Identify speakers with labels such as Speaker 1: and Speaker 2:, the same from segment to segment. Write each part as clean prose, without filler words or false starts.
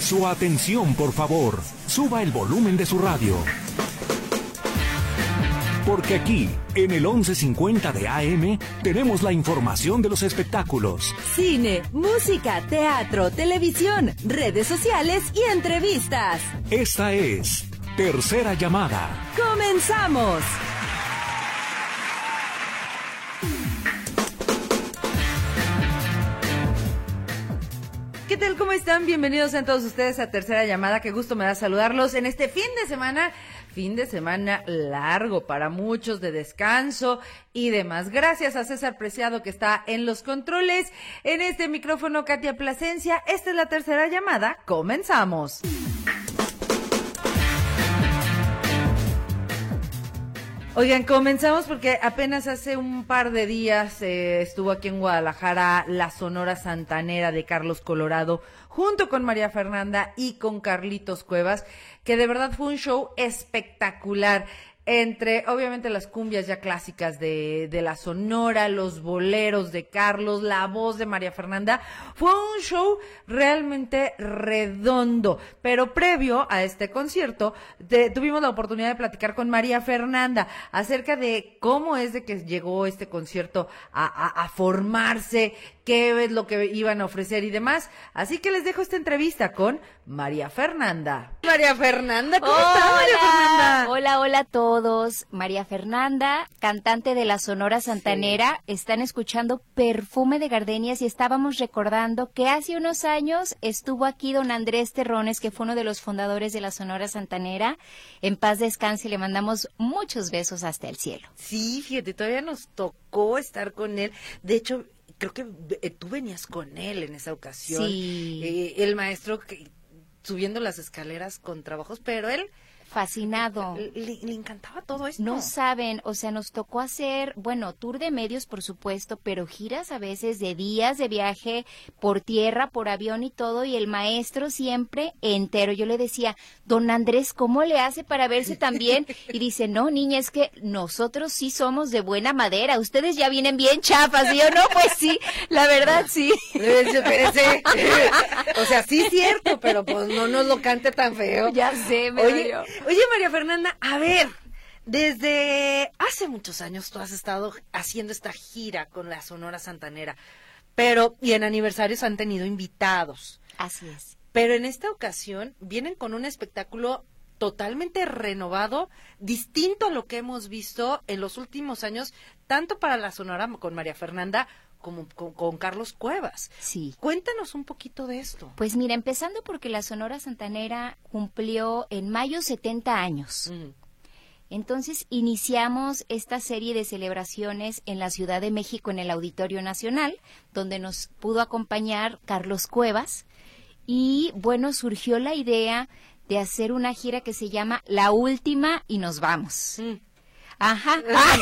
Speaker 1: Su atención, por favor. Suba el volumen de su radio. Porque aquí, en el 1150 de AM, tenemos la información de los espectáculos.
Speaker 2: Cine, música, teatro, televisión, redes sociales y entrevistas.
Speaker 1: Esta es Tercera Llamada.
Speaker 2: ¡Comenzamos! ¿Qué tal? ¿Cómo están? Bienvenidos a todos ustedes a Tercera Llamada. Qué gusto me da saludarlos en este fin de semana largo para muchos, de descanso y demás. Gracias a César Preciado que está en los controles. En este micrófono, Katia Plasencia. Esta es la Tercera Llamada. Comenzamos. Oigan, comenzamos porque apenas hace un par de días estuvo aquí en Guadalajara la Sonora Santanera de Carlos Colorado, junto con María Fernanda y con Carlitos Cuevas, que de verdad fue un show espectacular. Entre, obviamente, las cumbias ya clásicas de la Sonora, los boleros de Carlos, la voz de María Fernanda. Fue un show realmente redondo. Pero previo a este concierto, tuvimos la oportunidad de platicar con María Fernanda acerca de cómo es de que llegó este concierto a formarse, qué es lo que iban a ofrecer y demás. Así que les dejo esta entrevista con María Fernanda. María Fernanda, ¿cómo estás, María Fernanda?
Speaker 3: Hola a todos. María Fernanda, cantante de la Sonora Santanera. Sí. Están escuchando Perfume de Gardenias y estábamos recordando que hace unos años estuvo aquí don Andrés Terrones, que fue uno de los fundadores de la Sonora Santanera. En paz descanse, le mandamos muchos besos hasta el cielo.
Speaker 2: Sí, fíjate, todavía nos tocó estar con él. De hecho, creo que tú venías con él en esa ocasión.
Speaker 3: Sí.
Speaker 2: El maestro subiendo las escaleras con trabajos, pero él...
Speaker 3: Fascinado.
Speaker 2: Le encantaba todo esto.
Speaker 3: No saben, o sea, nos tocó hacer, bueno, tour de medios, por supuesto, pero giras a veces de días de viaje por tierra, por avión y todo, y el maestro siempre entero. Yo le decía, don Andrés, ¿cómo le hace para verse tan bien? Y dice, no, niña, es que nosotros sí somos de buena madera, ustedes ya vienen bien chafas. Y yo, no, pues sí, la verdad sí.
Speaker 2: Espérese. O sea, sí es cierto, pero pues no nos lo cante tan feo.
Speaker 3: Ya sé,
Speaker 2: Oye, María Fernanda, a ver, desde hace muchos años tú has estado haciendo esta gira con la Sonora Santanera, y en aniversarios han tenido invitados.
Speaker 3: Así es.
Speaker 2: Pero en esta ocasión vienen con un espectáculo totalmente renovado, distinto a lo que hemos visto en los últimos años, tanto para la Sonora con María Fernanda como con Carlos Cuevas.
Speaker 3: Sí.
Speaker 2: Cuéntanos un poquito de esto.
Speaker 3: Pues mira, empezando porque la Sonora Santanera cumplió en mayo 70 años. Entonces iniciamos esta serie de celebraciones en la Ciudad de México, en el Auditorio Nacional, donde nos pudo acompañar Carlos Cuevas. Y bueno, surgió la idea de hacer una gira que se llama La Última y Nos Vamos. Ajá.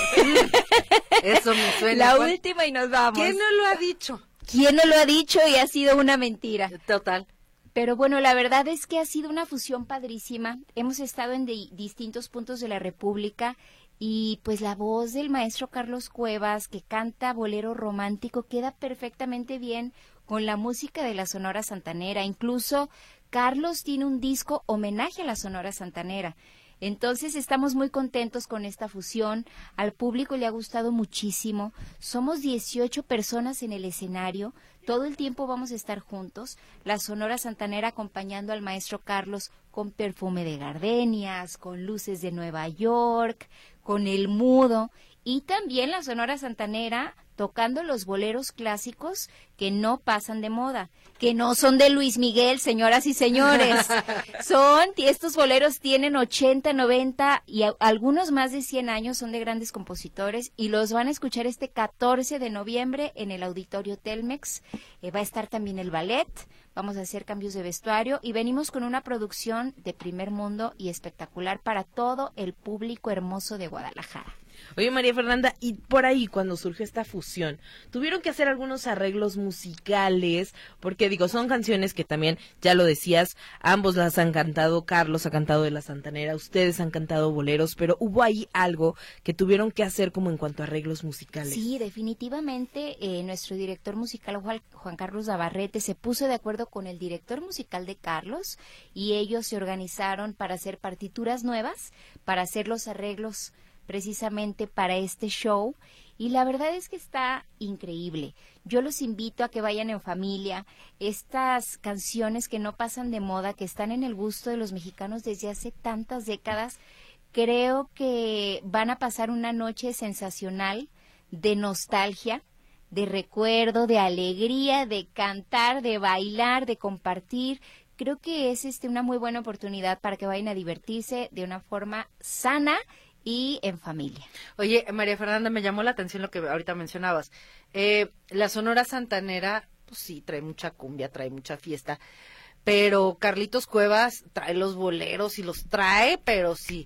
Speaker 2: Eso me suena.
Speaker 3: La última y nos vamos.
Speaker 2: ¿Quién no lo ha dicho?
Speaker 3: ¿Quién no lo ha dicho y ha sido una mentira?
Speaker 2: Total.
Speaker 3: Pero bueno, la verdad es que ha sido una fusión padrísima. Hemos estado en distintos puntos de la República y pues la voz del maestro Carlos Cuevas, que canta bolero romántico, queda perfectamente bien con la música de la Sonora Santanera. Incluso Carlos tiene un disco homenaje a la Sonora Santanera. Entonces estamos muy contentos con esta fusión, al público le ha gustado muchísimo, somos 18 personas en el escenario, todo el tiempo vamos a estar juntos, la Sonora Santanera acompañando al maestro Carlos con Perfume de Gardenias, con Luces de Nueva York, con El Mudo, y también la Sonora Santanera tocando los boleros clásicos que no pasan de moda, que no son de Luis Miguel, señoras y señores. Estos boleros tienen 80, 90 y algunos más de 100 años, son de grandes compositores y los van a escuchar este 14 de noviembre en el Auditorio Telmex. Va a estar también el ballet, vamos a hacer cambios de vestuario y venimos con una producción de primer mundo y espectacular para todo el público hermoso de Guadalajara.
Speaker 4: Oye, María Fernanda, y por ahí cuando surgió esta fusión, tuvieron que hacer algunos arreglos musicales, porque digo, son canciones que también, ya lo decías, ambos las han cantado, Carlos ha cantado de La Santanera, ustedes han cantado boleros, pero hubo ahí algo que tuvieron que hacer como en cuanto a arreglos musicales.
Speaker 3: Sí, definitivamente nuestro director musical Juan Carlos Navarrete se puso de acuerdo con el director musical de Carlos y ellos se organizaron para hacer partituras nuevas, para hacer los arreglos precisamente para este show, y la verdad es que está increíble. Yo los invito a que vayan en familia. Estas canciones que no pasan de moda, que están en el gusto de los mexicanos desde hace tantas décadas, creo que van a pasar una noche sensacional de nostalgia, de recuerdo, de alegría, de cantar, de bailar, de compartir. Creo que es una muy buena oportunidad para que vayan a divertirse de una forma sana y en familia.
Speaker 2: Oye, María Fernanda, me llamó la atención lo que ahorita mencionabas. La Sonora Santanera, pues sí, trae mucha cumbia, trae mucha fiesta, pero Carlitos Cuevas trae los boleros y los trae, pero sí,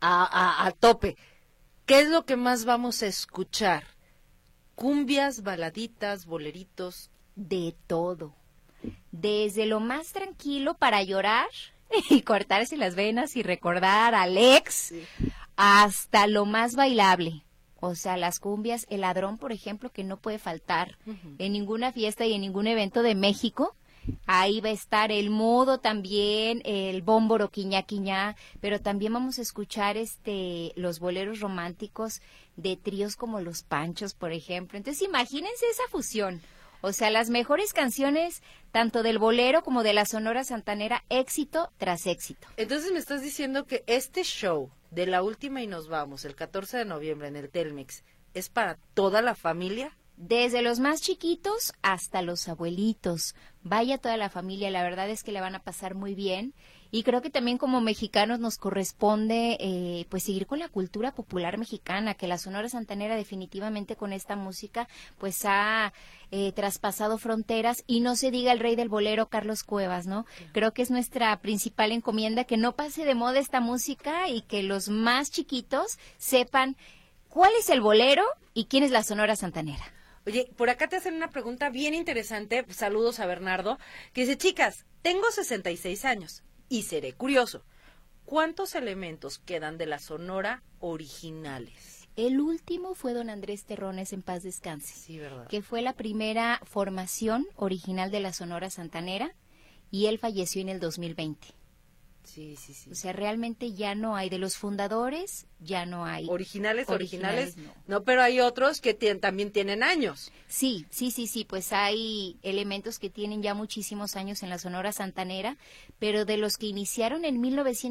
Speaker 2: a tope. ¿Qué es lo que más vamos a escuchar? ¿Cumbias, baladitas, boleritos?
Speaker 3: De todo. Desde lo más tranquilo para llorar y cortarse las venas y recordar al ex, sí, hasta lo más bailable. O sea, las cumbias, el ladrón, por ejemplo, que no puede faltar en ninguna fiesta y en ningún evento de México. Ahí va a estar el mudo también, el bómboro quiñá quiñá, pero también vamos a escuchar los boleros románticos de tríos como Los Panchos, por ejemplo. Entonces, imagínense esa fusión. O sea, las mejores canciones, tanto del bolero como de la Sonora Santanera, éxito tras éxito.
Speaker 2: Entonces, me estás diciendo que este show de La Última y Nos Vamos, el 14 de noviembre en el Telmex, ¿es para toda la familia?
Speaker 3: Desde los más chiquitos hasta los abuelitos. Vaya toda la familia, la verdad es que la van a pasar muy bien. Y creo que también como mexicanos nos corresponde pues seguir con la cultura popular mexicana, que la Sonora Santanera definitivamente con esta música pues ha traspasado fronteras, y no se diga el rey del bolero, Carlos Cuevas, ¿no? Creo que es nuestra principal encomienda que no pase de moda esta música y que los más chiquitos sepan cuál es el bolero y quién es la Sonora Santanera.
Speaker 2: Oye, por acá te hacen una pregunta bien interesante, saludos a Bernardo, que dice, chicas, tengo 66 años y seré curioso, ¿cuántos elementos quedan de la Sonora originales?
Speaker 3: El último fue don Andrés Terrones, en paz descanse,
Speaker 2: sí, ¿verdad?,
Speaker 3: que fue la primera formación original de la Sonora Santanera, y él falleció en el 2020.
Speaker 2: Sí, sí, sí.
Speaker 3: O sea, realmente ya no hay, de los fundadores, ya no hay.
Speaker 2: Originales, no, pero hay otros que también tienen años.
Speaker 3: Sí, pues hay elementos que tienen ya muchísimos años en la Sonora Santanera, pero de los que iniciaron en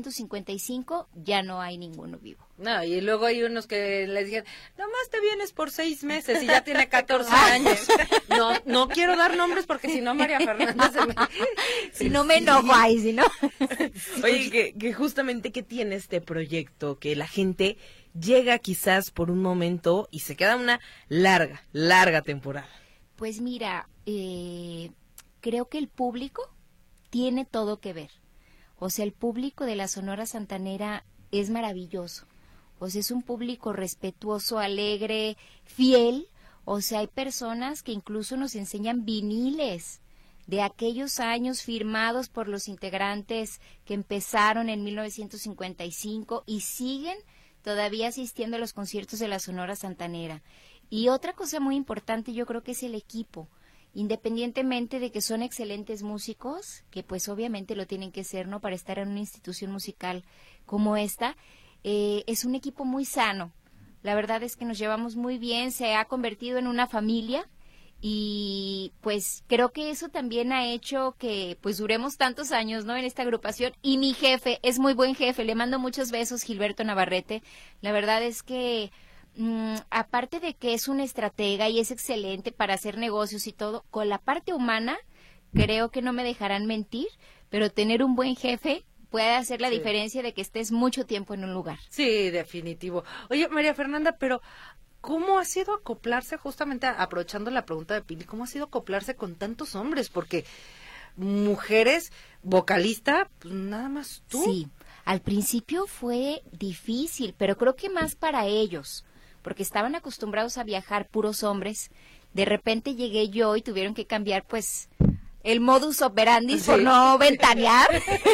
Speaker 3: 1955, ya no hay ninguno vivo.
Speaker 2: No, y luego hay unos que les dijeron, nomás te vienes por 6 meses y ya tiene 14 años. No quiero dar nombres porque si no María Fernanda se me...
Speaker 3: Si no me enojo, ahí, si no...
Speaker 4: Oye, que justamente que tiene este proyecto, que la gente llega quizás por un momento y se queda una larga temporada.
Speaker 3: Pues mira, creo que el público tiene todo que ver. O sea, el público de la Sonora Santanera es maravilloso. O sea, es un público respetuoso, alegre, fiel. O sea, hay personas que incluso nos enseñan viniles de aquellos años firmados por los integrantes que empezaron en 1955 y siguen todavía asistiendo a los conciertos de la Sonora Santanera. Y otra cosa muy importante, yo creo que es el equipo. Independientemente de que son excelentes músicos, que pues obviamente lo tienen que ser, ¿no?, para estar en una institución musical como esta, es un equipo muy sano. La verdad es que nos llevamos muy bien, se ha convertido en una familia, y pues creo que eso también ha hecho que pues duremos tantos años, ¿no?, en esta agrupación. Y mi jefe es muy buen jefe, le mando muchos besos, Gilberto Navarrete. La verdad es que aparte de que es un estratega y es excelente para hacer negocios y todo, con la parte humana creo que no me dejarán mentir, pero tener un buen jefe puede hacer la diferencia de que estés mucho tiempo en un lugar.
Speaker 2: Sí, definitivo. Oye, María Fernanda, pero ¿cómo ha sido acoplarse, justamente aprovechando la pregunta de Pili, cómo ha sido acoplarse con tantos hombres? Porque mujeres, vocalista, pues nada más tú.
Speaker 3: Sí, al principio fue difícil, pero creo que más para ellos, porque estaban acostumbrados a viajar puros hombres. De repente llegué yo y tuvieron que cambiar, pues, el modus operandi por no ventanear.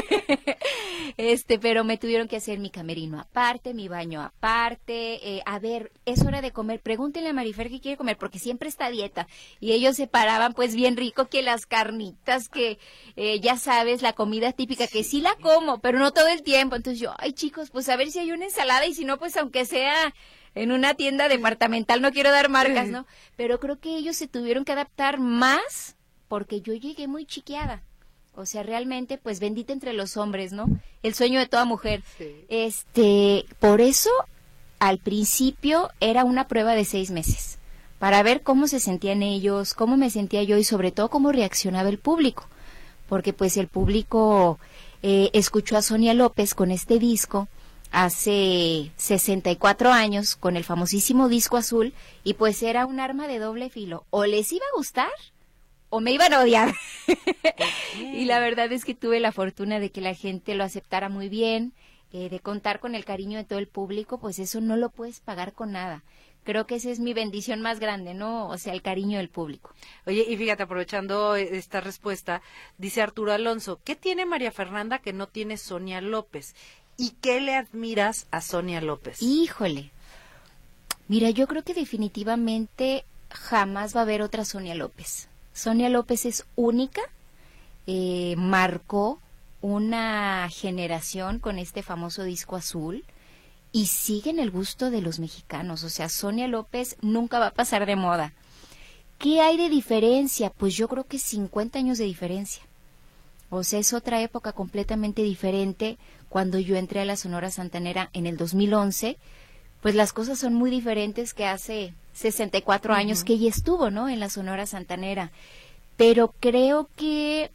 Speaker 3: Pero me tuvieron que hacer mi camerino aparte, mi baño aparte. A ver, es hora de comer. Pregúntenle a Marifer qué quiere comer, porque siempre está a dieta. Y ellos se paraban, pues, bien rico, que las carnitas, que ya sabes, la comida típica, que sí la como, pero no todo el tiempo. Entonces yo, ay, chicos, pues a ver si hay una ensalada, y si no, pues aunque sea en una tienda departamental, no quiero dar marcas, ¿no? Pero creo que ellos se tuvieron que adaptar más, porque yo llegué muy chiqueada. O sea, realmente, pues, bendita entre los hombres, ¿no? El sueño de toda mujer. Sí. Por eso, al principio, era una prueba de 6 meses, para ver cómo se sentían ellos, cómo me sentía yo, y sobre todo, cómo reaccionaba el público. Porque, pues, el público escuchó a Sonia López con este disco hace 64 años, con el famosísimo disco azul, y pues era un arma de doble filo. O les iba a gustar, o me iban a odiar. Y la verdad es que tuve la fortuna de que la gente lo aceptara muy bien, de contar con el cariño de todo el público, pues eso no lo puedes pagar con nada. Creo que esa es mi bendición más grande, ¿no? O sea, el cariño del público.
Speaker 2: Oye, y fíjate, aprovechando esta respuesta, dice Arturo Alonso, ¿qué tiene María Fernanda que no tiene Sonia López? ¿Y qué le admiras a Sonia López?
Speaker 3: Híjole, mira, yo creo que definitivamente jamás va a haber otra Sonia López. Sonia López es única, marcó una generación con este famoso disco azul y sigue en el gusto de los mexicanos. O sea, Sonia López nunca va a pasar de moda. ¿Qué hay de diferencia? Pues yo creo que 50 años de diferencia. O sea, es otra época completamente diferente. Cuando yo entré a la Sonora Santanera en el 2011, pues las cosas son muy diferentes que hace 64 años que ella estuvo, ¿no?, en la Sonora Santanera. Pero creo que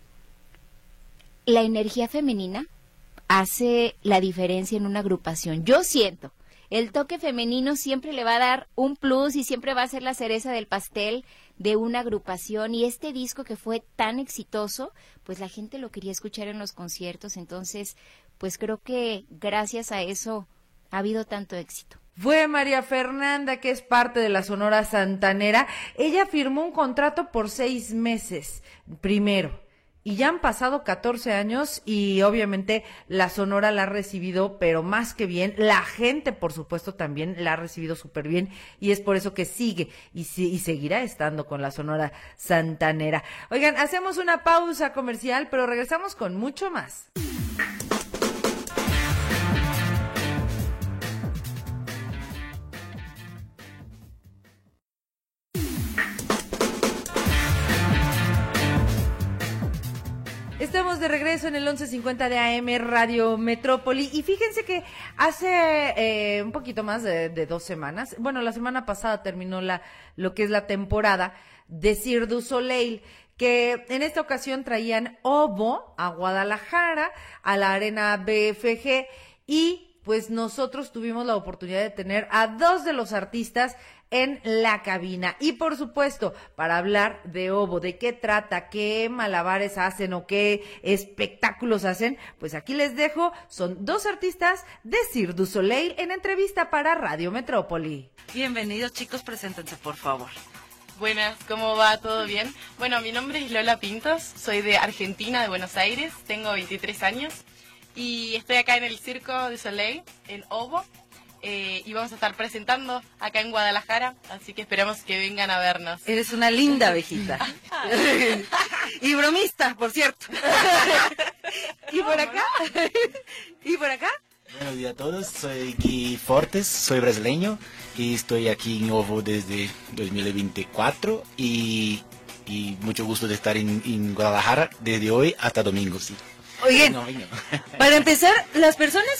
Speaker 3: la energía femenina hace la diferencia en una agrupación. Yo siento, el toque femenino siempre le va a dar un plus y siempre va a ser la cereza del pastel de una agrupación, y este disco que fue tan exitoso, pues la gente lo quería escuchar en los conciertos. Entonces, pues creo que gracias a eso ha habido tanto éxito.
Speaker 2: Fue María Fernanda, que es parte de la Sonora Santanera. Ella firmó un contrato por 6 meses, primero. Y ya han pasado 14 años y obviamente la Sonora la ha recibido, pero más que bien. La gente, por supuesto, también la ha recibido súper bien, y es por eso que sigue y seguirá estando con la Sonora Santanera. Oigan, hacemos una pausa comercial, pero regresamos con mucho más. Estamos de regreso en el 1150 de AM Radio Metrópoli, y fíjense que hace un poquito más de 2 semanas, bueno, la semana pasada terminó lo que es la temporada de Cirque du Soleil, que en esta ocasión traían Ovo a Guadalajara, a la Arena BFG, y pues nosotros tuvimos la oportunidad de tener a 2 de los artistas en la cabina. Y por supuesto, para hablar de Ovo, de qué trata, qué malabares hacen o qué espectáculos hacen, pues aquí les dejo, son 2 artistas de Cirque du Soleil en entrevista para Radio Metrópoli.
Speaker 5: Bienvenidos, chicos, preséntense, por favor.
Speaker 6: Buenas, ¿cómo va? ¿Todo bien? Bueno, mi nombre es Lola Pintos, soy de Argentina, de Buenos Aires, tengo 23 años y estoy acá en el Cirque du Soleil, en Ovo. Y vamos a estar presentando acá en Guadalajara, así que esperamos que vengan a vernos.
Speaker 5: Eres una linda abejita. Y bromista, por cierto. ¿Y por acá? ¿Y por acá?
Speaker 7: Buenos días a todos, soy Gui Fortes, soy brasileño y estoy aquí en Ovo desde 2024 y mucho gusto de estar en Guadalajara desde hoy hasta domingo, sí.
Speaker 5: Oigan, para empezar, las personas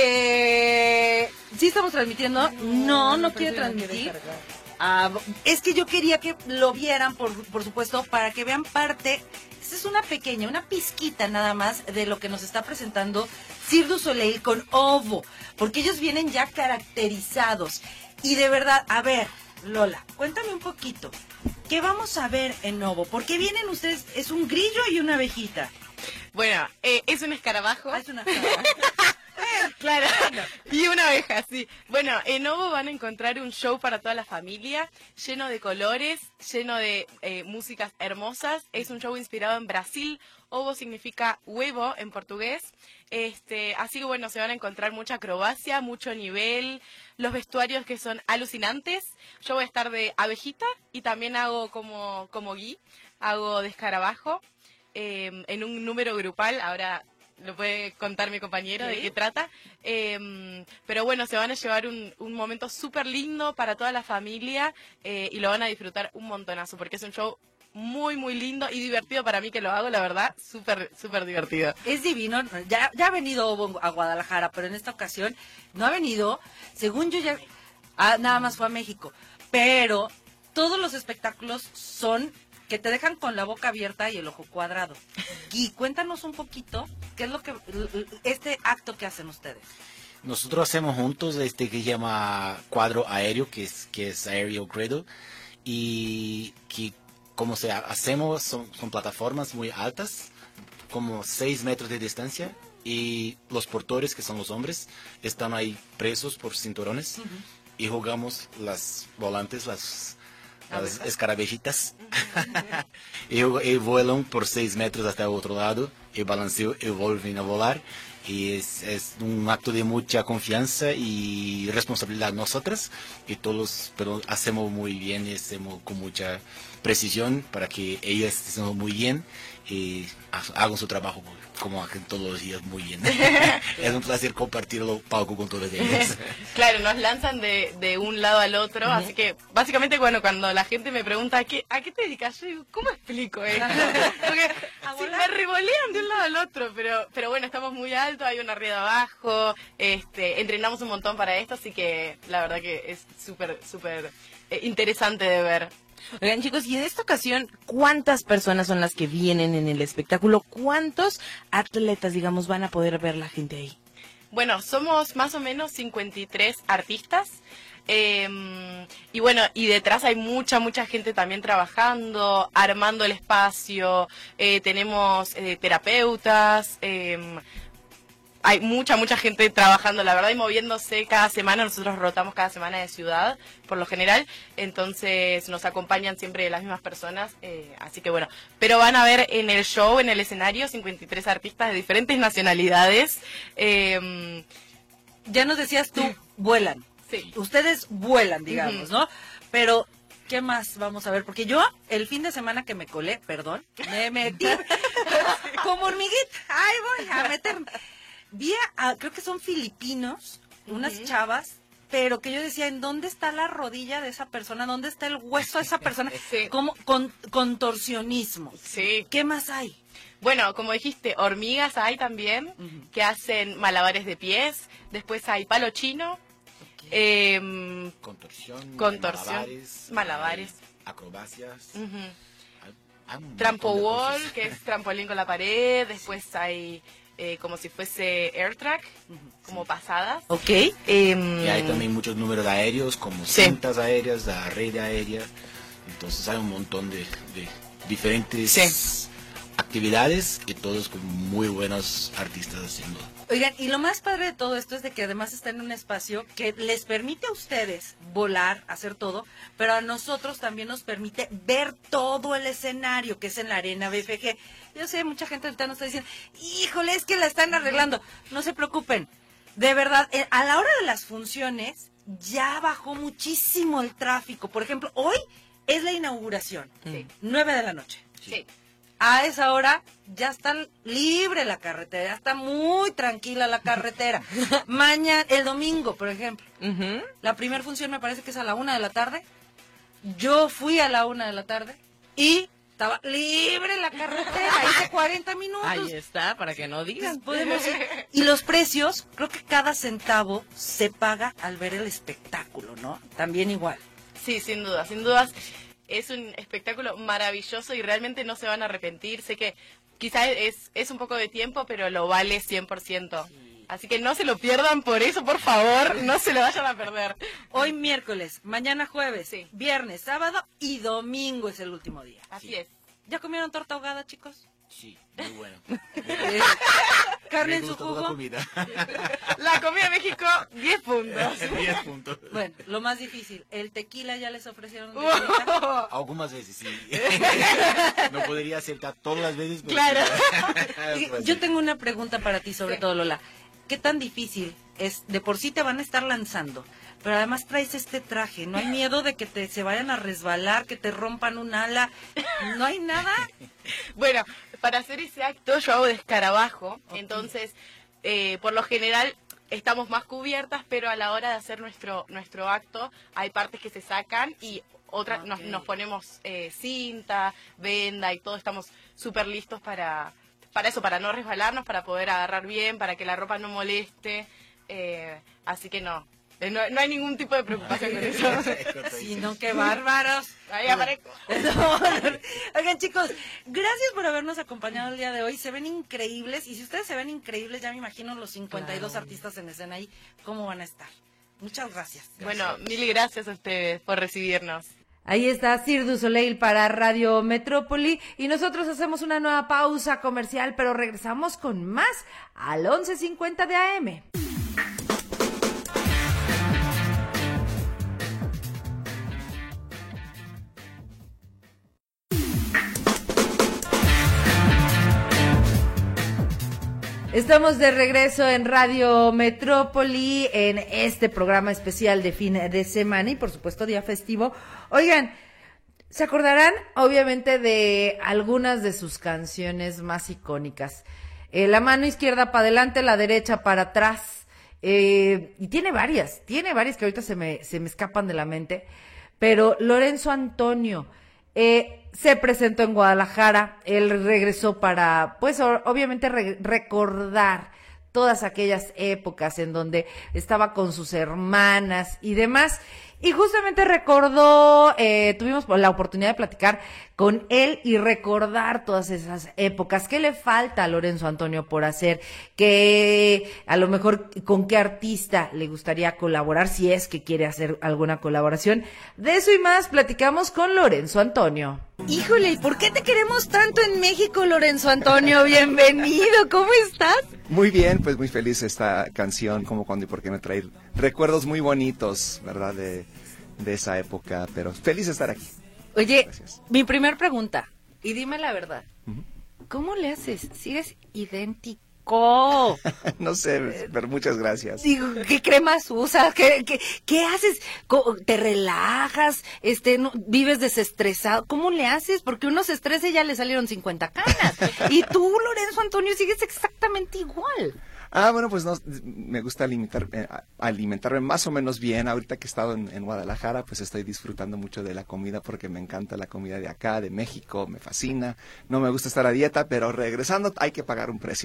Speaker 5: que sí estamos transmitiendo, no quiere transmitir. Es que yo quería que lo vieran, por supuesto, para que vean parte. Esta es una pequeña, una pizquita nada más de lo que nos está presentando Cirque du Soleil con Ovo, porque ellos vienen ya caracterizados. Y de verdad, a ver, Lola, cuéntame un poquito, ¿qué vamos a ver en Ovo? ¿Por qué vienen ustedes? Es un grillo y una abejita.
Speaker 6: Bueno, es un escarabajo.
Speaker 5: Es una escarabajo.
Speaker 6: Claro, y una abeja, sí. Bueno, en Ovo van a encontrar un show para toda la familia, lleno de colores, lleno de músicas hermosas. Es un show inspirado en Brasil. Ovo significa huevo en portugués. Así que bueno, se van a encontrar mucha acrobacia, mucho nivel, los vestuarios que son alucinantes. Yo voy a estar de abejita y también hago como Gui, hago de escarabajo en un número grupal. Ahora lo puede contar mi compañero de qué trata. Pero bueno, se van a llevar un momento súper lindo para toda la familia y lo van a disfrutar un montonazo porque es un show muy, muy lindo y divertido para mí que lo hago, la verdad, súper, súper divertido.
Speaker 5: Es divino, ya ha venido Ovo a Guadalajara, pero en esta ocasión no ha venido, según yo ya, nada más fue a México, pero todos los espectáculos son que te dejan con la boca abierta y el ojo cuadrado. Y cuéntanos un poquito, ¿qué es lo que, este acto que hacen ustedes?
Speaker 7: Nosotros hacemos juntos que se llama cuadro aéreo, que es Aerial Cradle, y que como hacemos, son plataformas muy altas, como 6 metros de distancia, y los portores, que son los hombres, están ahí presos por cinturones, y jugamos las volantes, las escarabejitas, y vuelan por 6 metros hasta el otro lado, y balancean y vuelven a volar, y es un acto de mucha confianza y responsabilidad nosotras, y todos, pero hacemos muy bien y hacemos con mucha precisión para que ellas estén muy bien y hagan su trabajo como hacen todos los días muy bien. Es un placer compartir el palco con todas ellas.
Speaker 6: Claro, nos lanzan de un lado al otro, así que básicamente cuando la gente me pregunta ¿a qué te dedicas? Yo digo, ¿cómo explico esto? Porque sí, me revolean de un lado al otro, pero bueno, estamos muy alto, hay una rieda abajo, entrenamos un montón para esto, así que la verdad que es súper, súper interesante de ver.
Speaker 4: Oigan, chicos, y en esta ocasión, ¿cuántas personas son las que vienen en el espectáculo? ¿Cuántos atletas, digamos, van a poder ver la gente ahí?
Speaker 6: Bueno, somos más o menos 53 artistas. Y bueno, y detrás hay mucha gente también trabajando, armando el espacio. Tenemos terapeutas. Hay mucha gente trabajando, la verdad, y moviéndose cada semana. Nosotros rotamos cada semana de ciudad, por lo general, entonces nos acompañan siempre las mismas personas, así que bueno. Pero van a ver en el show, en el escenario, 53 artistas de diferentes nacionalidades.
Speaker 5: Ya nos decías tú, vuelan.
Speaker 6: Sí.
Speaker 5: Ustedes vuelan, digamos, ¿no? Pero, ¿qué más vamos a ver? Porque yo, el fin de semana que me colé, perdón, me metí como hormiguita. Ay, voy a meterme. Vi creo que son filipinos, unas chavas, pero que yo decía, ¿en dónde está la rodilla de esa persona? ¿Dónde está el hueso de esa persona?
Speaker 6: Sí.
Speaker 5: Como contorsionismo.
Speaker 6: Sí.
Speaker 5: ¿Qué más hay?
Speaker 6: Bueno, como dijiste, hormigas hay también, que hacen malabares de pies. Después hay palo chino.
Speaker 7: Contorsión,
Speaker 6: malabares.
Speaker 7: Acrobacias.
Speaker 6: Trampo wall, que es trampolín con la pared. Después hay como si fuese air track, como pasadas.
Speaker 5: Ok.
Speaker 7: Y hay también muchos números aéreos, como cintas aéreas, la red aérea. Entonces hay un montón de diferentes actividades y todos con muy buenos artistas haciendo.
Speaker 5: Oigan, y lo más padre de todo esto es de que además está en un espacio que les permite a ustedes volar, hacer todo, pero a nosotros también nos permite ver todo el escenario, que es en la Arena BFG. Yo sé, mucha gente ahorita nos está diciendo, híjole, es que la están arreglando. No se preocupen, de verdad, a la hora de las funciones ya bajó muchísimo el tráfico. Por ejemplo, hoy es la inauguración, 9 de la noche.
Speaker 6: Sí.
Speaker 5: A esa hora ya está libre la carretera, ya está muy tranquila la carretera. Mañana, el domingo, por ejemplo, la primera función me parece que es a la 1 de la tarde. Yo fui a la 1 de la tarde y estaba libre la carretera, hice 40 minutos.
Speaker 4: Ahí está, para que no digan.
Speaker 5: Podemos ir. Y los precios, creo que cada centavo se paga al ver el espectáculo, ¿no? También igual.
Speaker 6: Sí, sin duda, sin dudas. Es un espectáculo maravilloso y realmente no se van a arrepentir. Sé que quizás es un poco de tiempo, pero lo vale 100%. Sí. Así que no se lo pierdan por eso, por favor, no se lo vayan a perder.
Speaker 5: Hoy miércoles, mañana jueves, viernes, sábado y domingo es el último día.
Speaker 6: Así es.
Speaker 5: ¿Ya comieron torta ahogada, chicos?
Speaker 7: Sí, muy bueno.
Speaker 5: carne
Speaker 7: Me
Speaker 5: en su
Speaker 7: gusta toda
Speaker 5: jugo.
Speaker 7: comida.
Speaker 6: La comida de México, 10 puntos.
Speaker 7: 10 puntos.
Speaker 5: Bueno, lo más difícil, ¿el tequila ya les ofrecieron? tequila?
Speaker 7: Algunas veces sí. No podría acertar todas las veces. Pero
Speaker 6: Claro.
Speaker 7: sí. Pues
Speaker 5: Yo
Speaker 7: sí.
Speaker 5: tengo una pregunta para ti, sobre todo, Lola. ¿Qué tan difícil es? De por sí te van a estar lanzando, pero además traes este traje. ¿No hay miedo de que se vayan a resbalar, que te rompan un ala? ¿No hay nada?
Speaker 6: Bueno, para hacer ese acto yo hago de escarabajo, entonces por lo general estamos más cubiertas, pero a la hora de hacer nuestro acto hay partes que se sacan y otras nos ponemos cinta, venda y todo, estamos súper listos para eso, para no resbalarnos, para poder agarrar bien, para que la ropa no moleste, así que no hay ningún tipo de preocupación con eso.
Speaker 5: Si no, qué bárbaros.
Speaker 6: Ahí aparezco.
Speaker 5: Oigan, chicos, gracias por habernos acompañado el día de hoy. Se ven increíbles. Y si ustedes se ven increíbles, ya me imagino los 52 artistas en escena ahí, cómo van a estar. Muchas gracias.
Speaker 6: Bueno, mil gracias a ustedes por recibirnos.
Speaker 2: Ahí está Cirque du Soleil para Radio Metrópoli y nosotros hacemos una nueva pausa comercial, pero regresamos con más al 11:50 de AM. Estamos de regreso en Radio Metrópoli en este programa especial de fin de semana y por supuesto día festivo. Oigan, se acordarán obviamente de algunas de sus canciones más icónicas. La mano izquierda para adelante, la derecha para atrás. Y tiene varias que ahorita se me escapan de la mente. Pero Lorenzo Antonio se presentó en Guadalajara, él regresó para, pues obviamente recordar todas aquellas épocas en donde estaba con sus hermanas y demás. Y justamente recordó, tuvimos la oportunidad de platicar con él y recordar todas esas épocas. ¿Qué le falta a Lorenzo Antonio por hacer? Que a lo mejor con qué artista le gustaría colaborar, si es que quiere hacer alguna colaboración. De eso y más platicamos con Lorenzo Antonio.
Speaker 5: Híjole, ¿y por qué te queremos tanto en México, Lorenzo Antonio? Bienvenido, ¿cómo estás?
Speaker 8: Muy bien, pues muy feliz esta canción, como cuando y por qué me trae recuerdos muy bonitos, ¿verdad? De esa época, pero feliz de estar aquí.
Speaker 5: Oye,
Speaker 8: Gracias.
Speaker 5: mi primer pregunta, y dime la verdad, ¿cómo le haces? ¿Sigues idéntico?
Speaker 8: No sé, pero muchas gracias.
Speaker 5: Digo, ¿qué cremas usas? ¿Qué haces? ¿Te relajas? ¿Vives desestresado? ¿Cómo le haces? Porque uno se estresa y ya le salieron 50 canas. Y tú, Lorenzo Antonio, sigues exactamente igual.
Speaker 8: Bueno, pues no, me gusta alimentarme más o menos bien. Ahorita que he estado en Guadalajara, pues estoy disfrutando mucho de la comida porque me encanta la comida de acá, de México, me fascina. No me gusta estar a dieta, pero regresando hay que pagar un precio.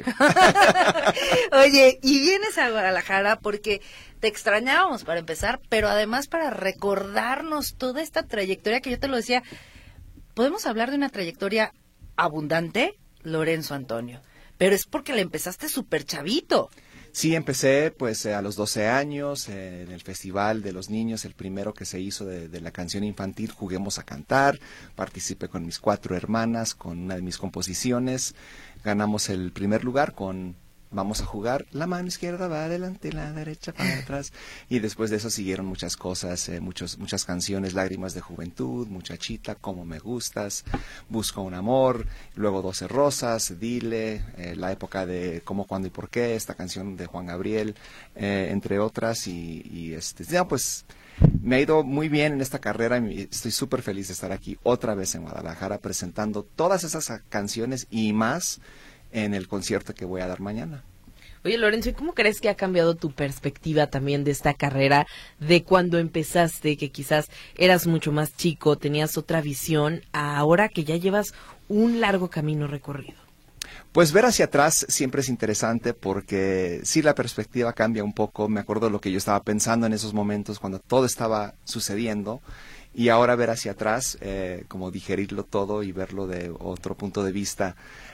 Speaker 5: Oye, y vienes a Guadalajara porque te extrañábamos para empezar, pero además para recordarnos toda esta trayectoria que yo te lo decía. ¿Podemos hablar de una trayectoria abundante, Lorenzo Antonio? Pero es porque le empezaste súper chavito.
Speaker 8: Sí, empecé pues a los 12 años en el Festival de los Niños, el primero que se hizo de la canción infantil, Juguemos a Cantar. Participé con mis 4 hermanas, con una de mis composiciones. Ganamos el primer lugar con Vamos a Jugar. La mano izquierda va adelante, la derecha para atrás. Y después de eso siguieron muchas cosas, muchas canciones, Lágrimas de Juventud, Muchachita, Cómo me gustas, Busco un amor, luego 12 rosas, Dile, la época de Cómo, Cuándo y Por qué, esta canción de Juan Gabriel, entre otras. Pues me ha ido muy bien en esta carrera y estoy súper feliz de estar aquí otra vez en Guadalajara presentando todas esas canciones y más en el concierto que voy a dar mañana.
Speaker 4: Oye, Lorenzo, ¿y cómo crees que ha cambiado tu perspectiva también de esta carrera, de cuando empezaste, que quizás eras mucho más chico, tenías otra visión, a ahora que ya llevas un largo camino recorrido?
Speaker 8: Pues ver hacia atrás siempre es interesante porque sí, la perspectiva cambia un poco. Me acuerdo lo que yo estaba pensando en esos momentos cuando todo estaba sucediendo y ahora ver hacia atrás, como digerirlo todo y verlo de otro punto de vista.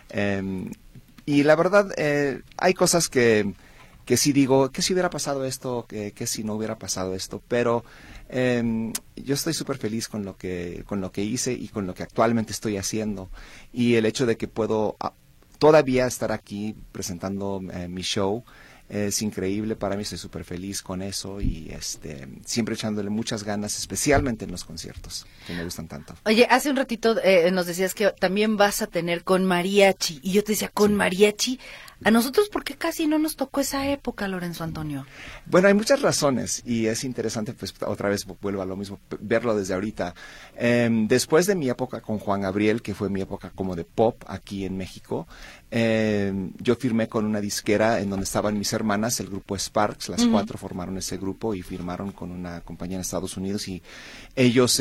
Speaker 8: Y la verdad, hay cosas que sí digo, ¿qué si hubiera pasado esto? ¿Qué si no hubiera pasado esto? Pero yo estoy súper feliz con lo que hice y con lo que actualmente estoy haciendo. Y el hecho de que puedo todavía estar aquí presentando mi show es increíble para mí, estoy súper feliz con eso y siempre echándole muchas ganas, especialmente en los conciertos, que me gustan tanto.
Speaker 5: Oye, hace un ratito nos decías que también vas a tener con mariachi, y yo te decía, ¿con mariachi? A nosotros, ¿por qué casi no nos tocó esa época, Lorenzo Antonio?
Speaker 8: Bueno, hay muchas razones y es interesante, pues otra vez vuelvo a lo mismo, verlo desde ahorita. Después de mi época con Juan Gabriel, que fue mi época como de pop aquí en México, yo firmé con una disquera en donde estaban mis hermanas, el grupo Sparks, las cuatro formaron ese grupo y firmaron con una compañía en Estados Unidos y ellos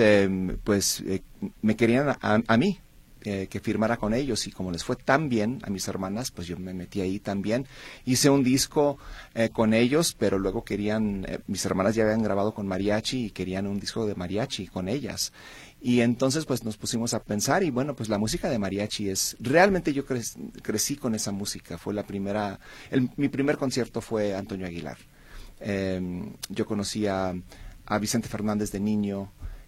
Speaker 8: me querían a mí. Que firmara con ellos y como les fue tan bien a mis hermanas, pues yo me metí ahí también. Hice un disco con ellos, pero luego querían, mis hermanas ya habían grabado con mariachi y querían un disco de mariachi con ellas. Y entonces pues nos pusimos a pensar y bueno, pues la música de mariachi realmente yo crecí con esa música. Fue mi primer concierto fue Antonio Aguilar. Yo conocí a Vicente Fernández de niño.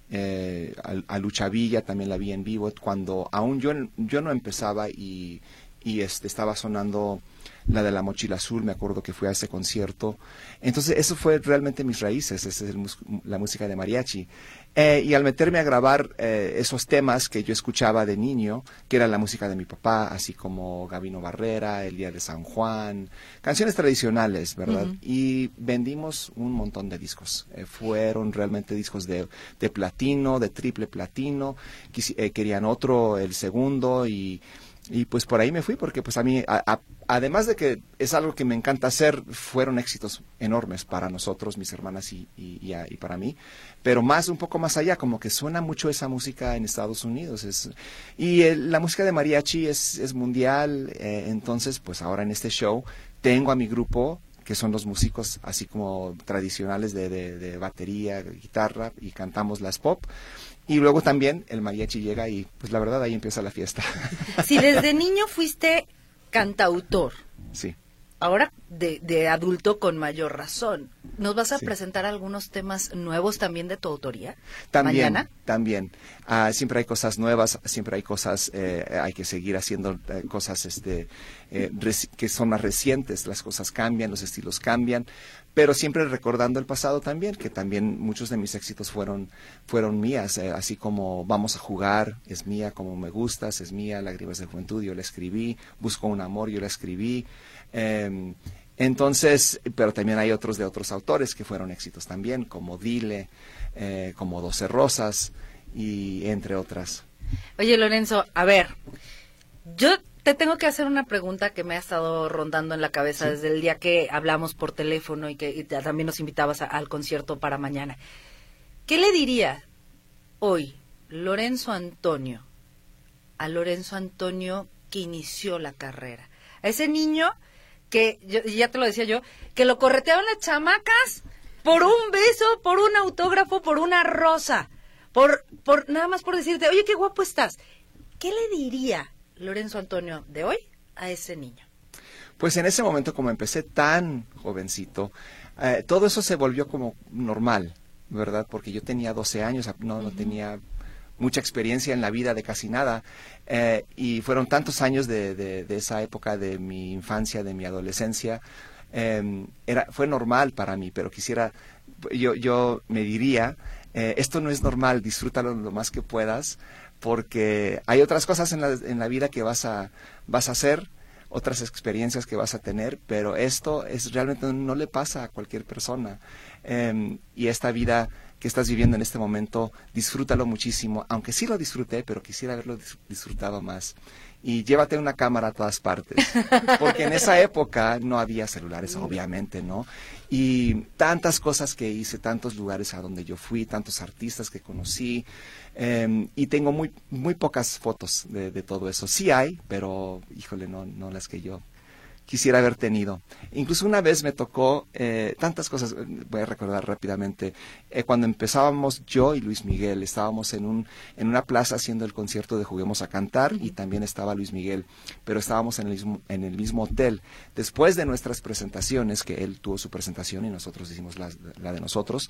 Speaker 8: A Lucha Villa también la vi en vivo cuando aún yo no empezaba y estaba sonando la de La Mochila Azul, me acuerdo que fui a ese concierto. Entonces eso fue realmente mis raíces, esa es la música de mariachi. Y al meterme a grabar esos temas que yo escuchaba de niño, que era la música de mi papá, así como Gabino Barrera, El Día de San Juan, canciones tradicionales, ¿verdad? Y vendimos un montón de discos. Fueron realmente discos de platino, de triple platino, querían otro, el segundo, y pues por ahí me fui, porque pues a mí, además de que es algo que me encanta hacer, fueron éxitos enormes para nosotros, mis hermanas y para mí, pero un poco más allá, como que suena mucho esa música en Estados Unidos, la música de mariachi es mundial, entonces pues ahora en este show tengo a mi grupo, que son los músicos así como tradicionales de batería, guitarra, y cantamos las pop. Y luego también el mariachi llega y pues la verdad ahí empieza la fiesta.
Speaker 5: Si desde niño fuiste cantautor,
Speaker 8: sí.
Speaker 5: Ahora de adulto con mayor razón, ¿nos vas a presentar algunos temas nuevos también de tu autoría?
Speaker 8: También,
Speaker 5: mañana.
Speaker 8: También. Siempre hay cosas nuevas, siempre hay cosas, hay que seguir haciendo cosas que son más recientes, las cosas cambian, los estilos cambian, pero siempre recordando el pasado también, que también muchos de mis éxitos fueron mías, así como Vamos a jugar, es mía, Como me gustas, es mía, Lágrimas de juventud, yo la escribí, Busco un amor, yo la escribí. Entonces, pero también hay otros de otros autores que fueron éxitos también, como Dile, como 12 Rosas, y entre otras.
Speaker 5: Oye, Lorenzo, a ver, yo te tengo que hacer una pregunta que me ha estado rondando en la cabeza desde el día que hablamos por teléfono y que también nos invitabas al concierto para mañana. ¿Qué le diría hoy Lorenzo Antonio a Lorenzo Antonio que inició la carrera? A ese niño que, ya te lo decía yo, que lo correteaban las chamacas por un beso, por un autógrafo, por una rosa, por nada más por decirte, oye, qué guapo estás. ¿Qué le diría Lorenzo Antonio de hoy a ese niño?
Speaker 8: Pues en ese momento, como empecé tan jovencito, todo eso se volvió como normal, ¿verdad? Porque yo tenía 12 años, no tenía mucha experiencia en la vida de casi nada, y fueron tantos años de esa época de mi infancia, de mi adolescencia, fue normal para mí, pero yo me diría, esto no es normal, disfrútalo lo más que puedas, porque hay otras cosas en la vida que vas a hacer, otras experiencias que vas a tener, pero esto realmente no le pasa a cualquier persona, y esta vida que estás viviendo en este momento, disfrútalo muchísimo, aunque sí lo disfruté, pero quisiera haberlo disfrutado más. Y llévate una cámara a todas partes, porque en esa época no había celulares, obviamente, ¿no? Y tantas cosas que hice, tantos lugares a donde yo fui, tantos artistas que conocí, y tengo muy pocas fotos de todo eso. Sí hay, pero, híjole, no las que yo quisiera haber tenido. Incluso una vez me tocó tantas cosas, voy a recordar rápidamente, cuando empezábamos yo y Luis Miguel, estábamos en una plaza haciendo el concierto de Juguemos a Cantar, y también estaba Luis Miguel, pero estábamos en el mismo hotel. Después de nuestras presentaciones, que él tuvo su presentación y nosotros hicimos la de nosotros,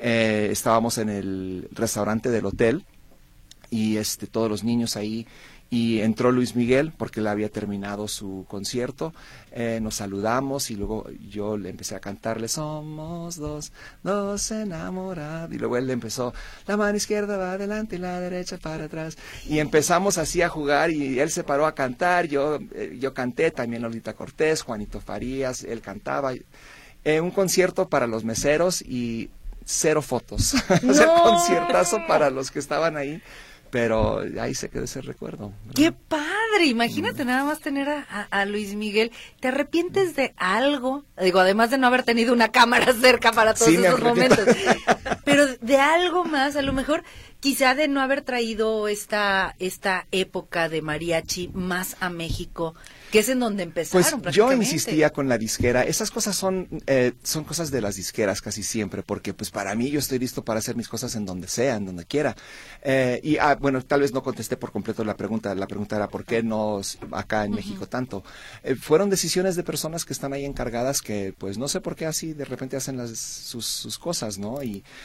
Speaker 8: estábamos en el restaurante del hotel, y todos los niños ahí, y entró Luis Miguel porque él había terminado su concierto, nos saludamos y luego yo le empecé a cantarle somos dos enamorados, y luego él le empezó la mano izquierda va adelante y la derecha para atrás, y empezamos así a jugar y él se paró a cantar, yo canté también, Lolita Cortés, Juanito Farías, él cantaba, un concierto para los meseros y 0 fotos, o sea, conciertazo para los que estaban ahí. Pero ahí se quedó ese recuerdo, ¿verdad?
Speaker 5: ¡Qué padre! Imagínate nada más tener a Luis Miguel. ¿Te arrepientes de algo? Digo, además de no haber tenido una cámara cerca para todos esos momentos. Pero de algo más, a lo mejor quizá de no haber traído esta época de mariachi más a México, que es en donde empezaron
Speaker 8: pues yo insistía con la disquera. Esas cosas son cosas de las disqueras casi siempre, porque pues para mí yo estoy listo para hacer mis cosas en donde sea, en donde quiera. Bueno, tal vez no contesté por completo la pregunta. La pregunta era ¿por qué no acá en México tanto? Fueron decisiones de personas que están ahí encargadas que pues no sé por qué así de repente hacen sus cosas, ¿no?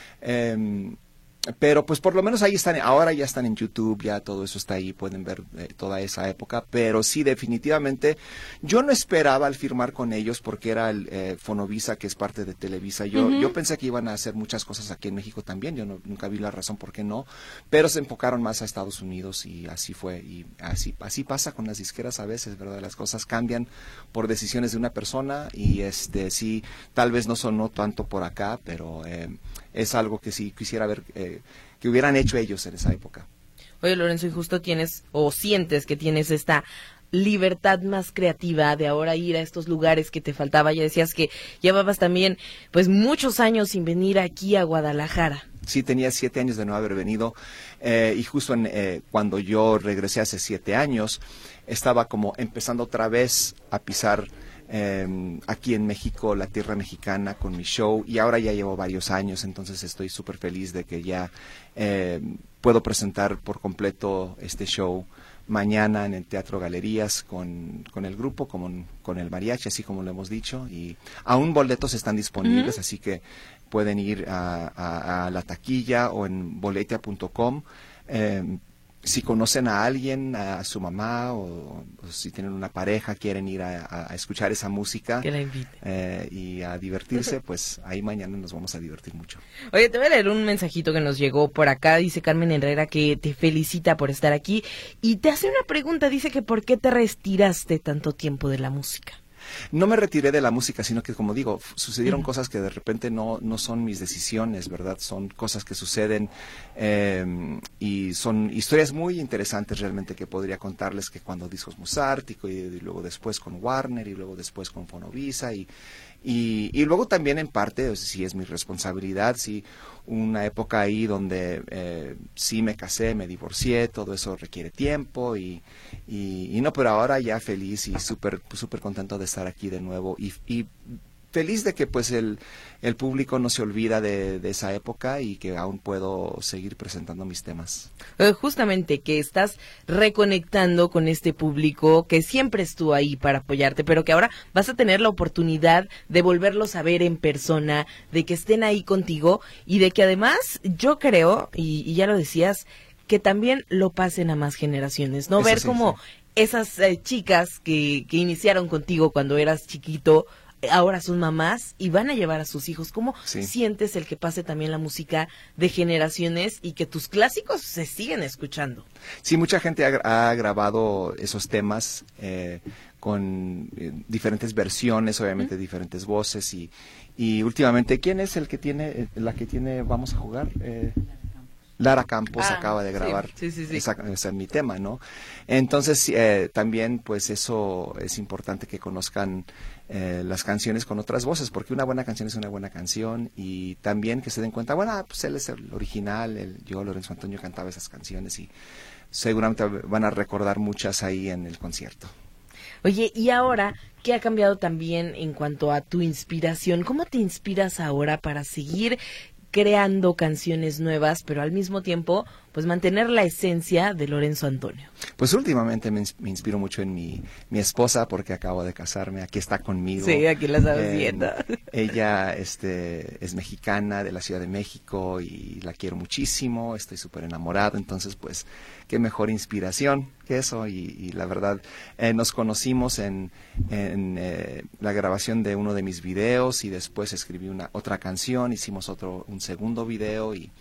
Speaker 8: Pero pues por lo menos ahí están, ahora ya están en YouTube, ya todo eso está ahí, pueden ver toda esa época, pero sí, definitivamente, yo no esperaba al firmar con ellos porque era el Fonovisa, que es parte de Televisa. Yo pensé que iban a hacer muchas cosas aquí en México también, yo nunca vi la razón por qué no, pero se enfocaron más a Estados Unidos y así fue, y así pasa con las disqueras a veces, ¿verdad? Las cosas cambian por decisiones de una persona y sí, tal vez no sonó tanto por acá, pero es algo que sí quisiera ver que hubieran hecho ellos en esa época.
Speaker 4: Oye, Lorenzo, ¿y justo tienes o sientes que tienes esta libertad más creativa de ahora ir a estos lugares que te faltaba? Ya decías que llevabas también pues muchos años sin venir aquí a Guadalajara.
Speaker 8: Sí, tenía 7 años de no haber venido y justo cuando yo regresé hace 7 años estaba como empezando otra vez a pisar aquí en México, la tierra mexicana con mi show, y ahora ya llevo varios años, entonces estoy súper feliz de que ya puedo presentar por completo este show mañana en el Teatro Galerías con el grupo, con el mariachi, así como lo hemos dicho, y aún boletos están disponibles, así que pueden ir a la taquilla o en boletia.com. Si conocen a alguien, a su mamá, o si tienen una pareja, quieren ir a escuchar esa música,
Speaker 4: que la invite.
Speaker 8: Y a divertirse, pues ahí mañana nos vamos a divertir mucho.
Speaker 4: Oye, te voy a leer un mensajito que nos llegó por acá. Dice Carmen Herrera que te felicita por estar aquí y te hace una pregunta. Dice que ¿por qué te retiraste tanto tiempo de la música?
Speaker 8: No me retiré de la música, sino que, como digo, sucedieron cosas que de repente no son mis decisiones, ¿verdad? Son cosas que suceden y son historias muy interesantes realmente que podría contarles, que cuando Discos Musártico y luego después con Warner y luego después con Fonovisa y luego también en parte, sí es mi responsabilidad, sí, una época ahí donde sí me casé, me divorcié, todo eso requiere tiempo y no, pero ahora ya feliz y súper contento de estar aquí de nuevo y feliz de que pues el público no se olvida de esa época y que aún puedo seguir presentando mis temas.
Speaker 4: Justamente que estás reconectando con este público que siempre estuvo ahí para apoyarte, pero que ahora vas a tener la oportunidad de volverlos a ver en persona, de que estén ahí contigo y de que además yo creo, y ya lo decías, que también lo pasen a más generaciones, ¿no?
Speaker 8: Eso
Speaker 4: Ver
Speaker 8: sí,
Speaker 4: como esas chicas que iniciaron contigo cuando eras chiquito, ahora son mamás y van a llevar a sus hijos. ¿Cómo sientes el que pase también la música de generaciones y que tus clásicos se siguen escuchando?
Speaker 8: Sí, mucha gente ha grabado esos temas con diferentes versiones, obviamente diferentes voces y últimamente, ¿quién es la que tiene Vamos a Jugar? Lara Campos acaba de grabar ese mi tema, ¿no? Entonces, también, pues eso es importante que conozcan las canciones con otras voces, porque una buena canción es una buena canción y también que se den cuenta, bueno, pues él es el original, yo, Lorenzo Antonio, cantaba esas canciones y seguramente van a recordar muchas ahí en el concierto.
Speaker 4: Oye, y ahora, ¿qué ha cambiado también en cuanto a tu inspiración? ¿Cómo te inspiras ahora para seguir creando canciones nuevas, pero al mismo tiempo pues mantener la esencia de Lorenzo Antonio?
Speaker 8: Pues últimamente me inspiro mucho en mi esposa, porque acabo de casarme, aquí está conmigo.
Speaker 4: Sí, aquí la estamos viendo.
Speaker 8: Ella es mexicana, de la Ciudad de México, y la quiero muchísimo, estoy súper enamorado, entonces pues qué mejor inspiración que eso, y la verdad nos conocimos en la grabación de uno de mis videos, y después escribí otra canción, hicimos un segundo video, y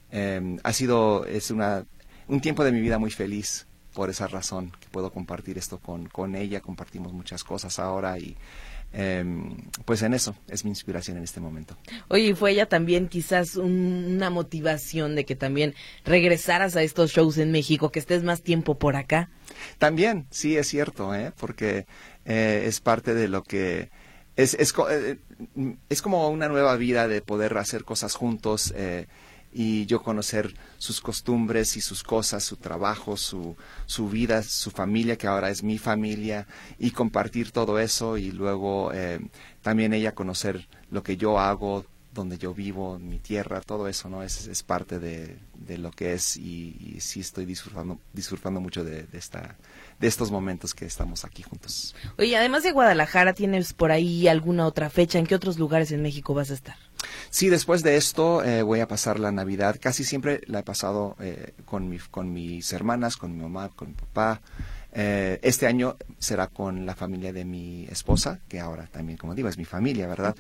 Speaker 8: es un tiempo de mi vida muy feliz por esa razón, que puedo compartir esto con ella. Compartimos muchas cosas ahora, y pues en eso es mi inspiración en este momento.
Speaker 4: Oye, ¿y fue ella también quizás una motivación de que también regresaras a estos shows en México, que estés más tiempo por acá?
Speaker 8: También, sí, es cierto, porque es parte de lo que es como una nueva vida, de poder hacer cosas juntos, y yo conocer sus costumbres y sus cosas, su trabajo, su vida, su familia, que ahora es mi familia, y compartir todo eso, y luego también ella conocer lo que yo hago, donde yo vivo, mi tierra, todo eso, ¿no? Es parte de lo que es, y sí estoy disfrutando mucho de estos momentos que estamos aquí juntos.
Speaker 4: Oye, además de Guadalajara, ¿tienes por ahí alguna otra fecha? ¿En qué otros lugares en México vas a estar?
Speaker 8: Sí, después de esto voy a pasar la Navidad. Casi siempre la he pasado con mis hermanas, con mi mamá, con mi papá. Este año será con la familia de mi esposa, que ahora también, como digo, es mi familia, ¿verdad?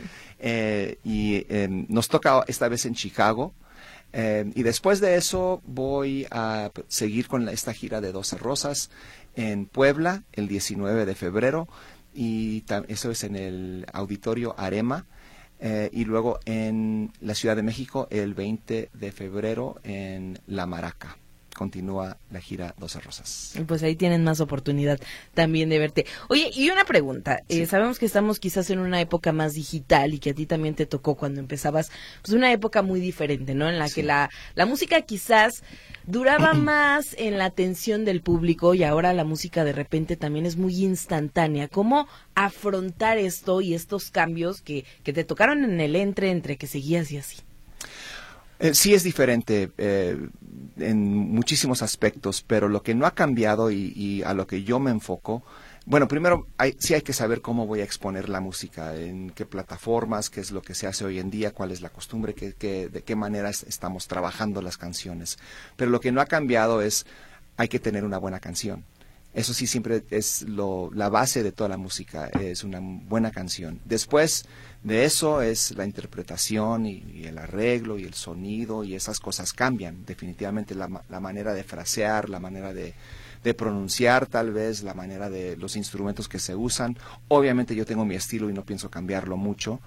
Speaker 8: Y nos toca esta vez en Chicago. Y después de eso voy a seguir con esta gira de 12 Rosas en Puebla el 19 de febrero, y eso es en el Auditorio Arema. Y luego en la Ciudad de México el 20 de febrero en La Maraca. Continúa la gira 12 Rosas.
Speaker 4: Pues ahí tienen más oportunidad también de verte. Oye, y una pregunta. Sí. Sabemos que estamos quizás en una época más digital, y que a ti también te tocó cuando empezabas, pues una época muy diferente, ¿no? En la que la música quizás duraba más en la atención del público, y ahora la música de repente también es muy instantánea. ¿Cómo afrontar esto y estos cambios que te tocaron en el entre que seguías y así?
Speaker 8: Sí es diferente en muchísimos aspectos, pero lo que no ha cambiado y a lo que yo me enfoco, bueno, primero sí hay que saber cómo voy a exponer la música, en qué plataformas, qué es lo que se hace hoy en día, cuál es la costumbre, de qué manera estamos trabajando las canciones. Pero lo que no ha cambiado es, hay que tener una buena canción. Eso sí siempre es la base de toda la música, es una buena canción. Después de eso es la interpretación y el arreglo y el sonido, y esas cosas cambian. Definitivamente la manera de frasear, la manera de pronunciar, tal vez, la manera de los instrumentos que se usan. Obviamente yo tengo mi estilo y no pienso cambiarlo mucho.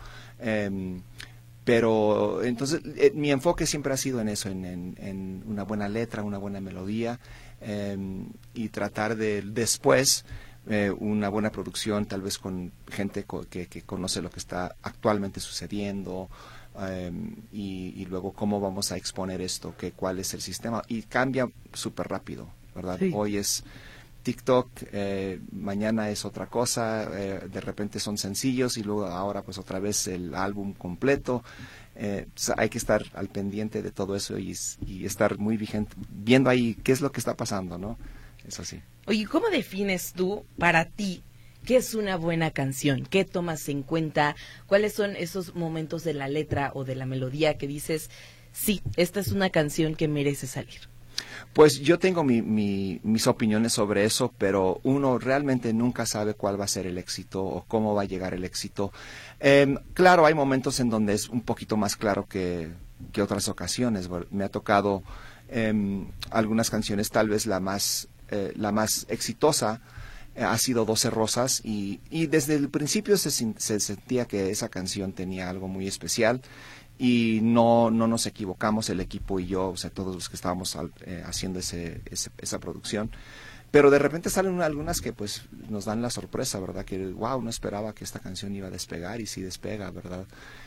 Speaker 8: Pero entonces mi enfoque siempre ha sido en eso, en una buena letra, una buena melodía, y tratar de después una buena producción, tal vez con gente que conoce lo que está actualmente sucediendo, y luego cómo vamos a exponer esto, cuál es el sistema, y cambia súper rápido, ¿verdad? Sí. Hoy es TikTok, mañana es otra cosa, de repente son sencillos, y luego ahora pues otra vez el álbum completo. Hay que estar al pendiente de todo eso y estar muy vigente, viendo ahí qué es lo que está pasando, ¿no? Eso sí.
Speaker 4: Oye, ¿cómo defines tú para ti qué es una buena canción? ¿Qué tomas en cuenta? ¿Cuáles son esos momentos de la letra o de la melodía que dices, sí, esta es una canción que merece salir?
Speaker 8: Pues yo tengo mis opiniones sobre eso, pero uno realmente nunca sabe cuál va a ser el éxito o cómo va a llegar el éxito. Claro, hay momentos en donde es un poquito más claro que otras ocasiones. Me ha tocado algunas canciones, tal vez la más exitosa ha sido 12 Rosas, y desde el principio se sentía que esa canción tenía algo muy especial. Y no nos equivocamos, el equipo y yo, o sea, todos los que estábamos haciendo esa producción. Pero de repente salen algunas que pues nos dan la sorpresa, ¿verdad? Que wow, no esperaba que esta canción iba a despegar, y sí despega, ¿verdad?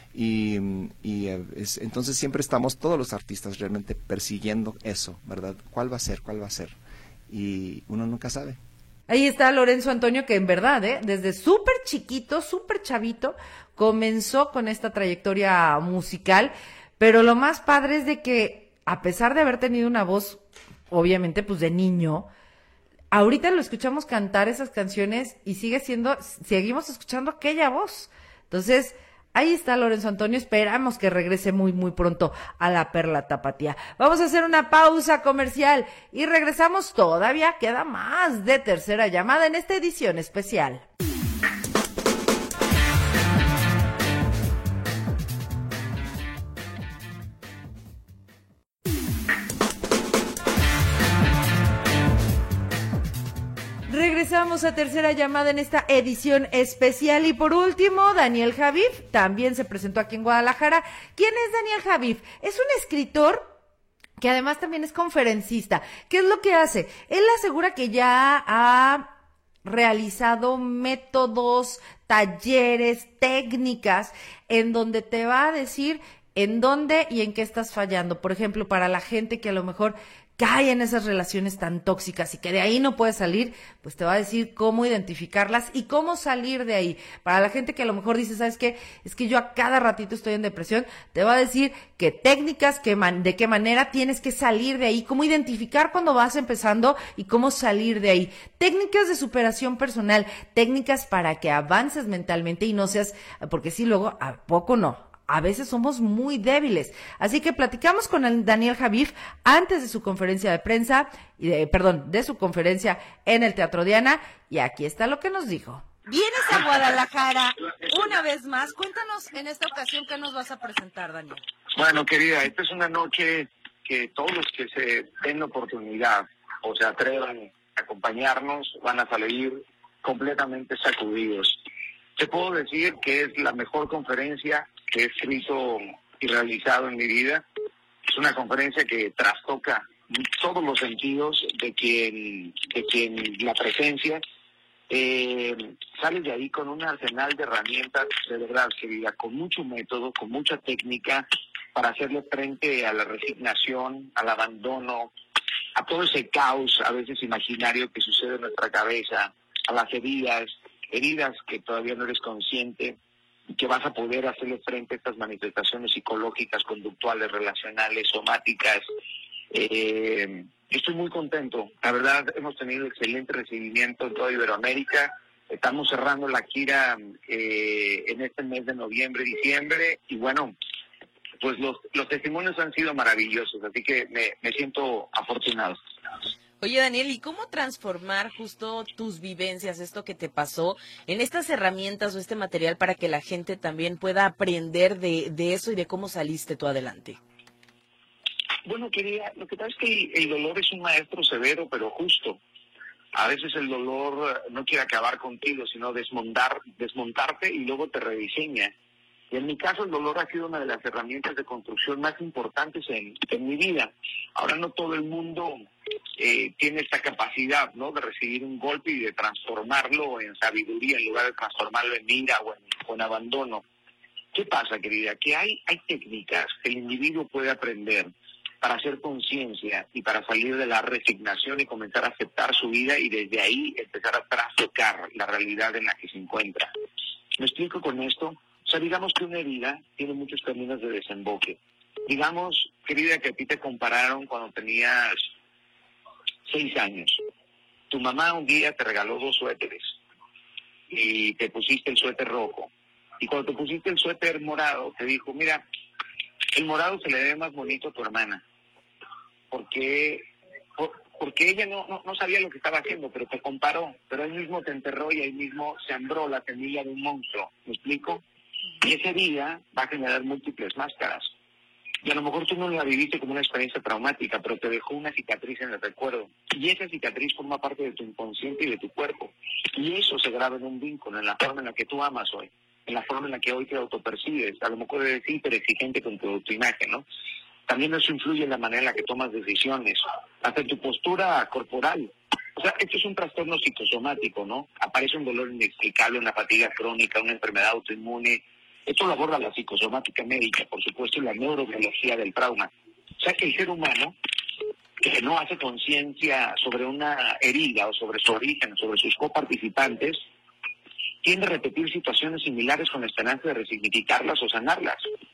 Speaker 8: Entonces siempre estamos, todos los artistas realmente persiguiendo eso, ¿verdad? ¿Cuál va a ser? ¿Cuál va a ser? Y uno nunca sabe.
Speaker 2: Ahí está Lorenzo Antonio, que en verdad, desde súper chiquito, súper chavito, comenzó con esta trayectoria musical, pero lo más padre es de que a pesar de haber tenido una voz, obviamente, pues de niño, ahorita lo escuchamos cantar esas canciones y seguimos escuchando aquella voz. Entonces, ahí está Lorenzo Antonio, esperamos que regrese muy, muy pronto a la Perla Tapatía. Vamos a hacer una pausa comercial y regresamos, todavía queda más de Tercera Llamada en esta edición especial. Regresamos a Tercera Llamada en esta edición especial y por último, Daniel Javif también se presentó aquí en Guadalajara. ¿Quién es Daniel Javif? Es un escritor que además también es conferencista. ¿Qué es lo que hace? Él asegura que ya ha realizado métodos, talleres, técnicas en donde te va a decir en dónde y en qué estás fallando. Por ejemplo, para la gente que a lo mejor cae en esas relaciones tan tóxicas y que de ahí no puede salir, pues te va a decir cómo identificarlas y cómo salir de ahí. Para la gente que a lo mejor dice, ¿sabes qué? Es que yo a cada ratito estoy en depresión, te va a decir qué técnicas, de qué manera tienes que salir de ahí, cómo identificar cuando vas empezando y cómo salir de ahí. Técnicas de superación personal, técnicas para que avances mentalmente y no seas, porque sí, luego, ¿a poco no? A veces somos muy débiles. Así que platicamos con el Daniel Javif antes de su conferencia de prensa, de su conferencia en el Teatro Diana, y aquí está lo que nos dijo.
Speaker 5: Vienes a Guadalajara una vez más. Cuéntanos en esta ocasión qué nos vas a presentar, Daniel.
Speaker 9: Bueno, querida, esta es una noche que todos los que se den la oportunidad o se atrevan a acompañarnos van a salir completamente sacudidos. Te puedo decir que es la mejor conferencia que he escrito y realizado en mi vida. Es una conferencia que trastoca todos los sentidos de quien la presencia. Sales de ahí con un arsenal de herramientas, de verdad, querida, con mucho método, con mucha técnica para hacerle frente a la resignación, al abandono, a todo ese caos a veces imaginario que sucede en nuestra cabeza, a las heridas que todavía no eres consciente y que vas a poder hacerle frente a estas manifestaciones psicológicas, conductuales, relacionales, somáticas. Estoy muy contento. La verdad, hemos tenido excelente recibimiento en toda Iberoamérica. Estamos cerrando la gira en este mes de noviembre, diciembre, y bueno, pues los testimonios han sido maravillosos, así que me siento afortunado.
Speaker 4: Oye, Daniel, ¿y cómo transformar justo tus vivencias, esto que te pasó, en estas herramientas o este material para que la gente también pueda aprender de eso y de cómo saliste tú adelante?
Speaker 9: Bueno, querida, lo que pasa es que el dolor es un maestro severo, pero justo. A veces el dolor no quiere acabar contigo, sino desmontarte y luego te rediseña. Y en mi caso el dolor ha sido una de las herramientas de construcción más importantes en mi vida. Ahora no todo el mundo tiene esta capacidad, ¿no?, de recibir un golpe y de transformarlo en sabiduría en lugar de transformarlo en ira o en abandono. ¿Qué pasa, querida? Que hay técnicas que el individuo puede aprender para hacer conciencia y para salir de la resignación y comenzar a aceptar su vida y desde ahí empezar a trastocar la realidad en la que se encuentra. ¿Me explico con esto? O sea, digamos que una herida tiene muchos caminos de desemboque. Digamos, querida, que a ti te compararon cuando tenías 6 años. Tu mamá un día te regaló 2 suéteres y te pusiste el suéter rojo. Y cuando te pusiste el suéter morado, te dijo, mira, el morado se le ve más bonito a tu hermana. Porque ella no sabía lo que estaba haciendo, pero te comparó. Pero él mismo te enterró y él mismo sembró la semilla de un monstruo. ¿Me explico? Y ese día va a generar múltiples máscaras. Y a lo mejor tú no la viviste como una experiencia traumática, pero te dejó una cicatriz en el recuerdo. Y esa cicatriz forma parte de tu inconsciente y de tu cuerpo. Y eso se graba en un vínculo, en la forma en la que tú amas hoy, en la forma en la que hoy te autopercibes. A lo mejor eres hiperexigente con tu autoimagen, ¿no? También eso influye en la manera en la que tomas decisiones, hasta en tu postura corporal. O sea, esto es un trastorno psicosomático, ¿no? Aparece un dolor inexplicable, una fatiga crónica, una enfermedad autoinmune. Esto lo aborda la psicosomática médica, por supuesto, y la neurobiología del trauma. O sea, que el ser humano que no hace conciencia sobre una herida o sobre su origen, sobre sus coparticipantes, tiende a repetir situaciones similares con la esperanza de resignificarlas o sanarlas.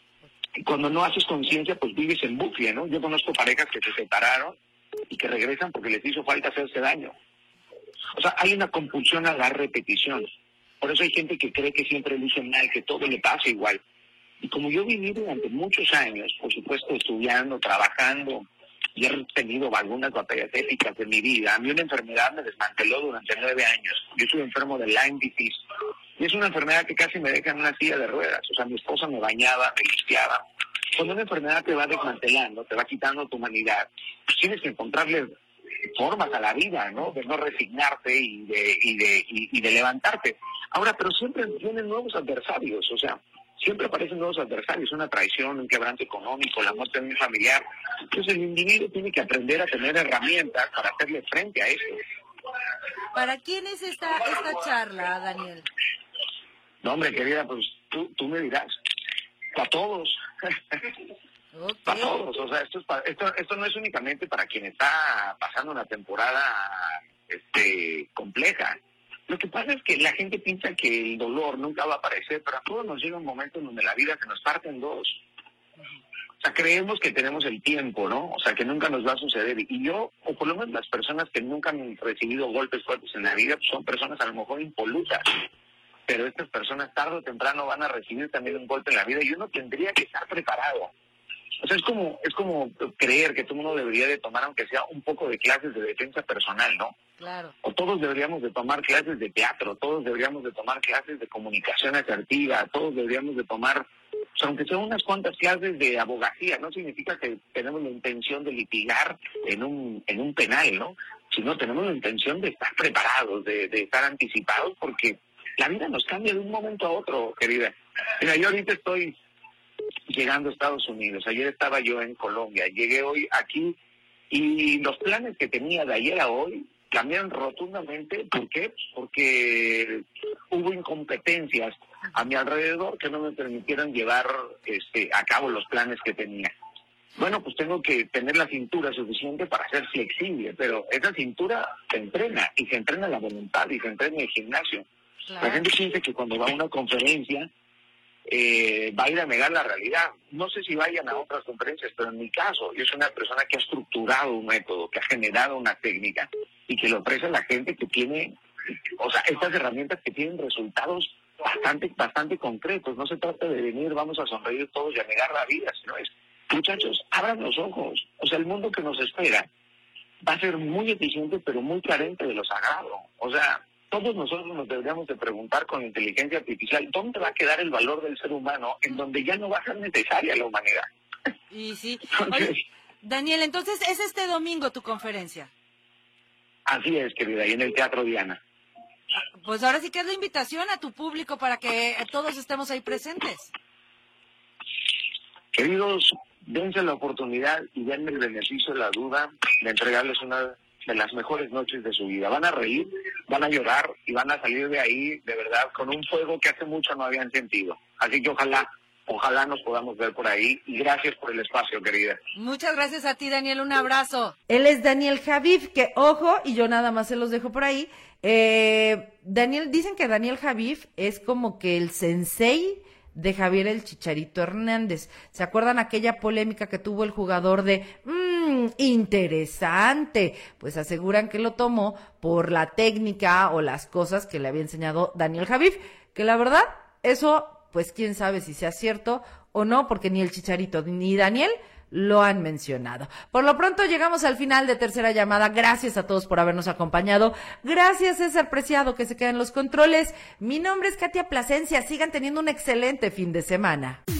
Speaker 9: Y cuando no haces conciencia, pues vives en bucle, ¿no? Yo conozco parejas que se separaron y que regresan porque les hizo falta hacerse daño. O sea, hay una compulsión a la repetición. Por eso hay gente que cree que siempre elige mal, que todo le pasa igual. Y como yo viví durante muchos años, por supuesto, estudiando, trabajando, y he tenido algunas batallas éticas de mi vida, a mí una enfermedad me desmanteló durante 9 años. Yo estuve enfermo de Lyme disease. Y es una enfermedad que casi me deja en una silla de ruedas. O sea, mi esposa me bañaba, me limpiaba. Cuando una enfermedad te va desmantelando, te va quitando tu humanidad, pues tienes que encontrarle formas a la vida, ¿no? De no resignarte y de levantarte. Ahora, pero siempre vienen nuevos adversarios, o sea, siempre aparecen nuevos adversarios, una traición, un quebranto económico, la muerte de un familiar. Entonces el individuo tiene que aprender a tener herramientas para hacerle frente a eso.
Speaker 5: ¿Para quién es esta charla, Daniel?
Speaker 9: No, hombre, querida, pues tú me dirás. Para todos.
Speaker 5: Okay.
Speaker 9: Para todos. O sea, esto no es únicamente para quien está pasando una temporada compleja. Lo que pasa es que la gente piensa que el dolor nunca va a aparecer, pero a todos nos llega un momento en donde la vida se nos parte en dos. O sea, creemos que tenemos el tiempo, ¿no? O sea, que nunca nos va a suceder. Y yo, o por lo menos las personas que nunca han recibido golpes fuertes en la vida, pues son personas a lo mejor impolutas. Pero estas personas tarde o temprano van a recibir también un golpe en la vida y uno tendría que estar preparado. O sea, es como creer que todo el mundo debería de tomar, aunque sea un poco de clases de defensa personal, ¿no?
Speaker 5: Claro.
Speaker 9: O todos deberíamos de tomar clases de teatro, todos deberíamos de tomar clases de comunicación asertiva, todos deberíamos de tomar, o sea, aunque sean unas cuantas clases de abogacía, no significa que tenemos la intención de litigar en un penal, ¿no? Sino tenemos la intención de estar preparados, de estar anticipados, porque la vida nos cambia de un momento a otro, querida. Mira, yo ahorita estoy llegando a Estados Unidos. Ayer estaba yo en Colombia. Llegué hoy aquí y los planes que tenía de ayer a hoy cambiaron rotundamente. ¿Por qué? Porque hubo incompetencias a mi alrededor que no me permitieron llevar a cabo los planes que tenía. Bueno, pues tengo que tener la cintura suficiente para ser flexible, pero esa cintura se entrena, y se entrena la voluntad, y se entrena en el gimnasio. Claro. La gente piensa que cuando va a una conferencia va a ir a negar la realidad. No sé si vayan a otras conferencias, pero en mi caso, yo soy una persona que ha estructurado un método, que ha generado una técnica y que le ofrece a la gente que tiene, o sea, estas herramientas que tienen resultados bastante concretos. No se trata de venir, vamos a sonreír todos y a negar la vida, sino es, muchachos, abran los ojos. O sea, el mundo que nos espera va a ser muy eficiente, pero muy carente de lo sagrado. O sea, todos nosotros nos deberíamos de preguntar con inteligencia artificial, ¿dónde va a quedar el valor del ser humano en donde ya no va a ser necesaria la humanidad?
Speaker 5: Y sí. Oye, Daniel, entonces, ¿es este domingo tu conferencia?
Speaker 9: Así es, querida, y en el Teatro Diana.
Speaker 5: Pues ahora sí que es la invitación a tu público para que todos estemos ahí presentes.
Speaker 9: Queridos, dense la oportunidad y denme el beneficio de la duda de entregarles una de las mejores noches de su vida. Van a reír, van a llorar y van a salir de ahí, de verdad, con un fuego que hace mucho no habían sentido. Así que ojalá nos podamos ver por ahí, y gracias por el espacio, querida.
Speaker 5: Muchas gracias a ti, Daniel, un abrazo.
Speaker 2: Él es Daniel Javif, que ojo, y yo nada más se los dejo por ahí. Dicen que Daniel Javif es como que el sensei de Javier el Chicharito Hernández. ¿Se acuerdan aquella polémica que tuvo el jugador de interesante? Pues aseguran que lo tomó por la técnica o las cosas que le había enseñado Daniel Javif, que la verdad, eso, pues quién sabe si sea cierto o no, porque ni el Chicharito ni Daniel lo han mencionado. Por lo pronto llegamos al final de Tercera Llamada. Gracias a todos por habernos acompañado. Gracias, César Preciado, que se queda en los controles. Mi nombre es Katia Plasencia. Sigan teniendo un excelente fin de semana.